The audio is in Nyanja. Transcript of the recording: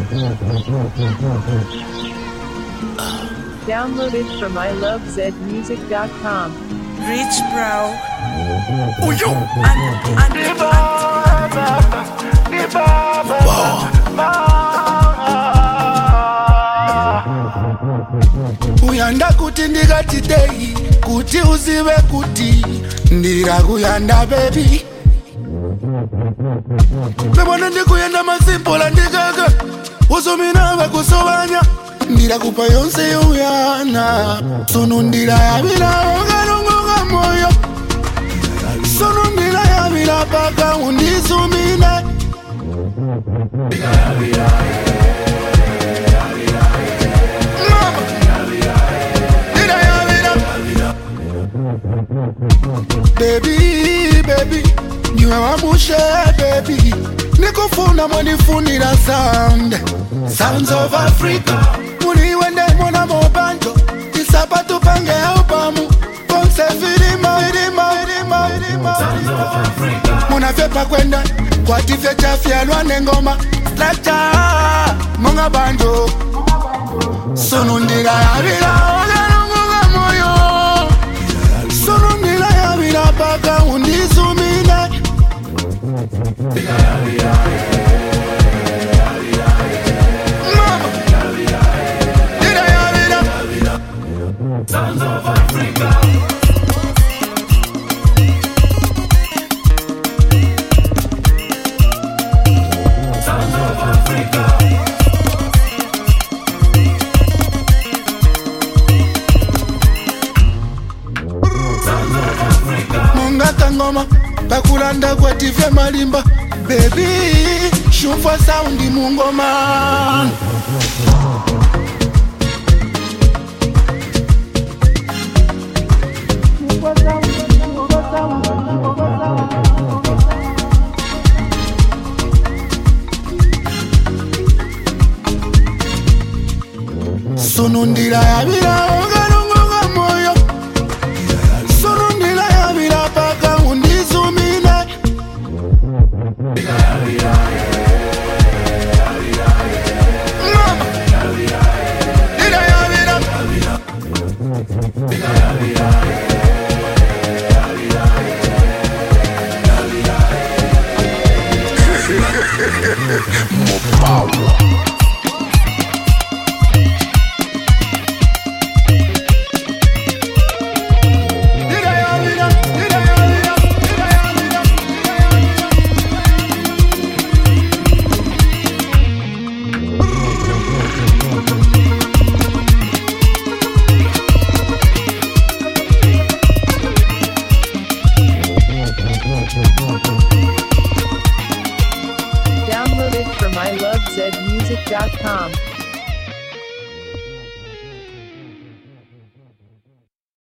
Downloaded from ilovezmusic.com. Rich bro. Uyo. Uyanda kuti ndikati dei kuti uzive kuti ndirakuyanda baby. Bebona ndikuyenda masimpola ndikaka usumina vakusovanya ndirakupa yonse youyana sunundira yavira okalongoka moyo sunundira yavira paka undisumine baby baby niwe wamushe baby nikufuna mwanifunira sounds of Africa muliwende mona mobanjo isapatu pange upamu ponse firima munafepa kwenda kwatifye chafyalwa nengoma lacha monga banjo sunundira yavira okalongoka moyo sunundira yavira paka undisumine Sounds of Africa. Sounds of Africa. Sounds of Africa. Mungata ngoma pakulanda kwatifye malimba baby shumfa soundi mungoma sunundira yavira okalongoka moyo sunundira yavira paka undisumine Downloaded from ilovezmusic.com.